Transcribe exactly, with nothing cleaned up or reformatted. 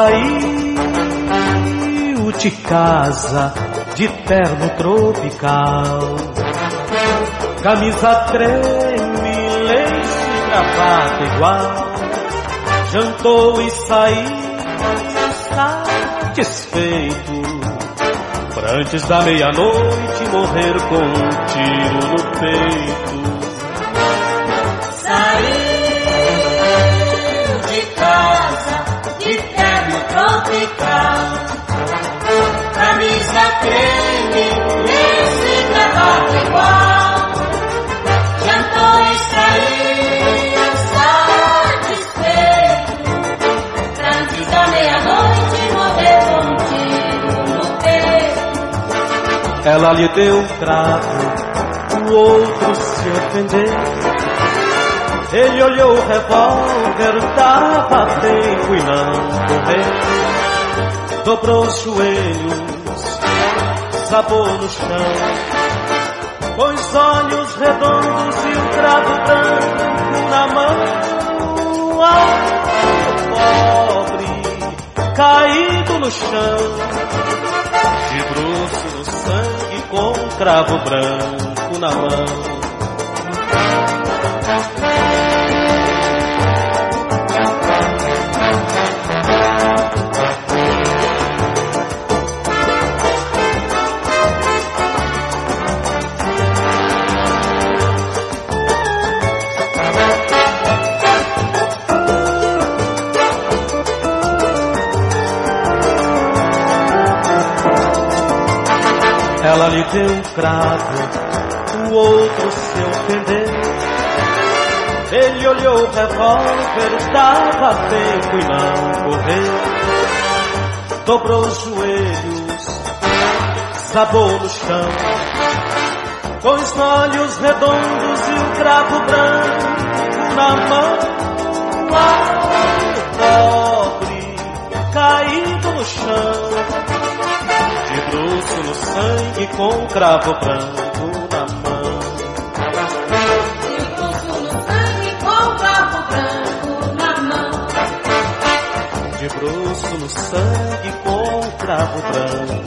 saiu de casa de terno tropical, camisa treme, lace, gravata igual. Jantou e saiu satisfeito, pra antes da meia-noite morrer com um tiro no peito. Saiu de casa de terno tropical, camisa creme, lace, gravata igual. Jantou e saiu satisfeito, pra antes da meia-noite morrer com um tiro no peito. Ela lhe deu um cravo, o outro se ofendeu. Ele olhou o revólver, dava tempo e não correu. Dobrou os joelhos, sabou no chão, com os olhos redondos e um cravo branco na mão. Ah, pobre, caído no chão, de bruço no sangue, com um cravo branco na mão. Ela lhe deu um cravo, o outro se ofendeu. Ele olhou o revólver, dava tempo e não correu. Dobrou os joelhos, sabou no chão, com os olhos redondos e um cravo branco na mão. Ah, pobre, caído no chão, de bruço no sangue, com um cravo branco na mão. De bruço no sangue, com um cravo branco na mão. De bruço no sangue, com um cravo branco